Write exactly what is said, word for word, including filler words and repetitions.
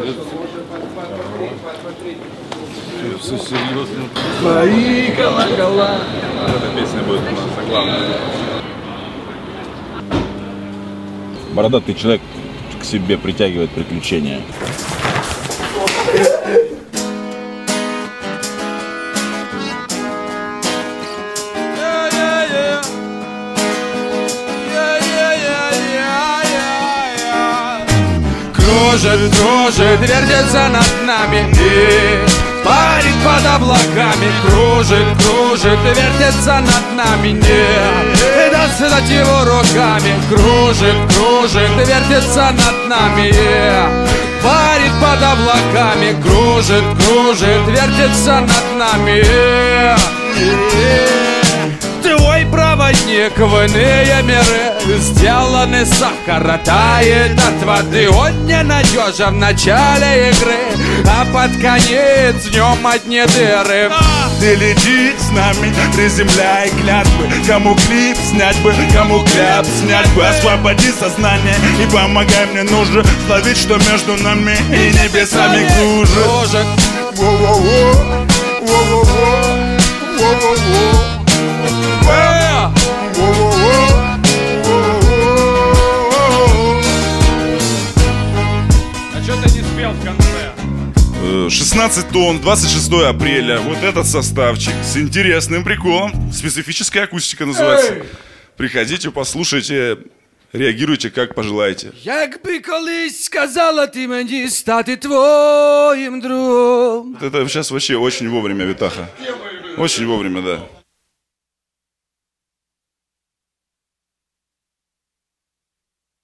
Все серьезно. Твои колокола. Эта песня будет у нас заглавная. Бородатый человек к себе притягивает приключения. Кружит, кружит, вертится над нами и парит под облаками. Кружит, кружит, вертится над нами, не достать его руками. Кружит, кружит, вертится над нами и парит под облаками. Кружит, кружит, вертится над нами. Твой проводник в иные миры, сделанный сахара, тает от воды. Он ненадежен в начале игры, а под конец в нем одни дыры. Ты лети с нами, приземляй клятвы. Кому клип снять бы, кому кляп снять бы. Освободи сознание и помогай мне, нужно словить, что между нами и небесами кружит. Кружит. Воу-воу-воу, воу-воу-воу, воу-воу-воу. А что ты не спел в конце? шестнадцать тонн, двадцать шестое апреля. Вот этот составчик с интересным приколом. Специфическая акустика называется. Эй! Приходите, послушайте, реагируйте как пожелаете. Якби колись сказала ти мені стати твоїм другом. Это сейчас вообще очень вовремя, Витаха. Очень вовремя, да.